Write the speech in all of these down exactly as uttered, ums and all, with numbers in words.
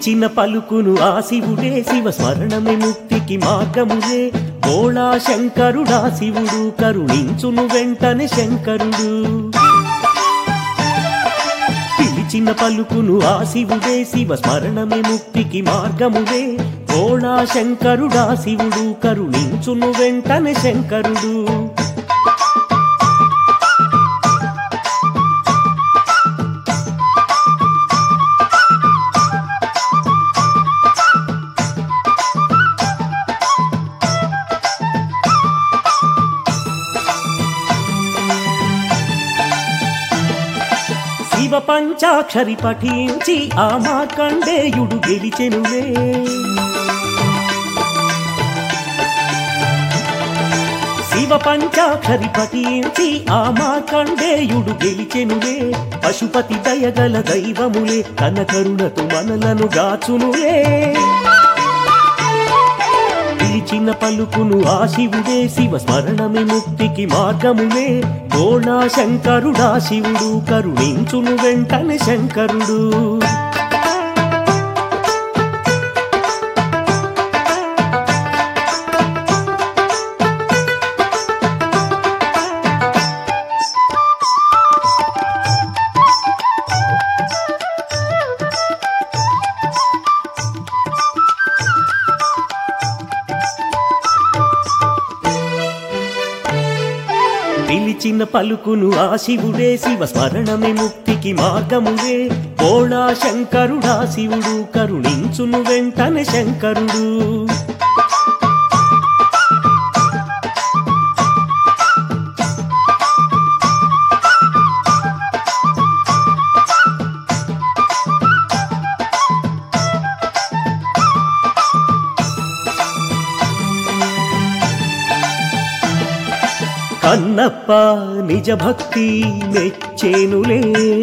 పిలిచిన పలుకును ఆ శివుడే, శివ స్మరణమే ముక్తికి మార్గములే. భోళా శంకరుడా శివుడు, కరుణించును వెంటనే శంకరుడు. పిలిచిన పలుకును ఆ శివుడే, శివ స్మరణమే ముక్తికి మార్గములే. భోళా శంకరుడా శివుడు, కరుణించును వెంటనే శంకరుడు. శివ పంచాక్షరి పఠించి ఆ మార్కండేయుడు గెలిచెనులే. శివ పంచాక్షరి పఠించి ఆ మార్కండేయుడు గెలిచెనులే. పశుపతి దయగల దైవములే, తన కరుణతో మనలను గాచునులే. పిలిచిన పలుకును ఆ శివుడే, శివ స్మరణమే ముక్తికి మార్గములే. భోళా శంకరుడా శివుడు, కరుణించును వెంటనే శంకరుడు. పిలిచిన పలుకును ఆ శివుడే, శివ స్మరణమే ముక్తికి మార్గములే. భోళా శంకరుడా శివుడు, కరుణించును వెంటనే శంకరుడు. కన్నప్ప నిజ భక్తి మెచ్చేనులే.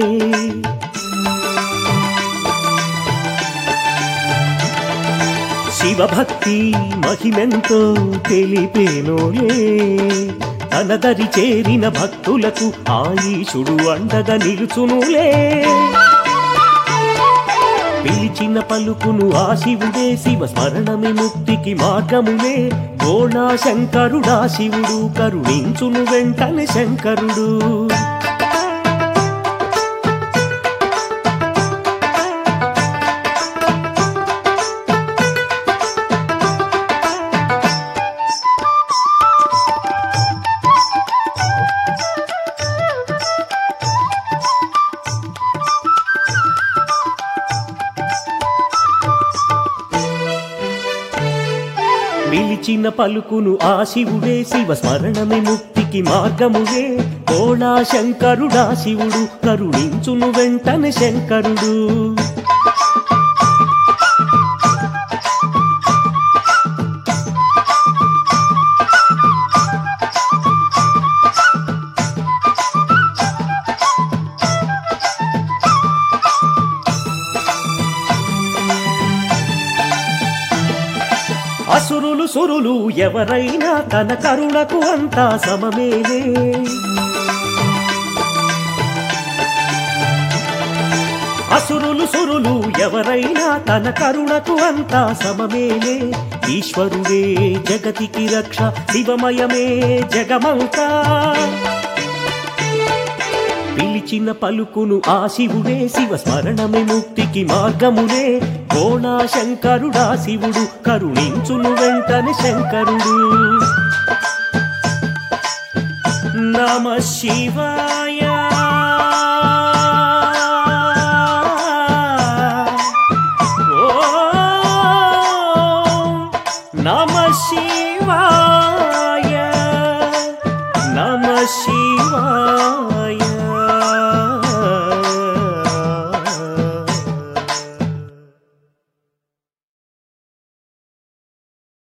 శివభక్తి మహిమెంతో తెలిపేనులే. తన దరి చేరిన భక్తులకు ఆయుషుడు అండగా నిలుచునులే. పిలిచిన పలుకును ఆ శివుడే, శివ స్మరణమే ముక్తికి మార్గములే. భోళా శంకరుడా శివుడు, కరుణించును వెంటనే శంకరుడు. పిలిచిన పలుకును ఆ శివుడే, శివ స్మరణమే ముక్తికి మార్గములే. భోళా శంకరుడా శివుడు, కరుణించును వెంటనే శంకరుడు. అసురులు సురులు ఎవరైనా తన కరుణకు అంతా సమమేలే. అసురులు సురులు ఎవరైనా తన కరుణకు అంతా సమమేలే. ఈశ్వరుడే జగతికి రక్ష, శివమయమే జగమంతా. పిలిచిన పలుకును ఆ శివుడే, శివ స్మరణమే ముక్తికి మార్గములే. భోళా శంకరుడా శివుడు, కరుణించును వెంటనే శంకరుడు. నమః శివాయ.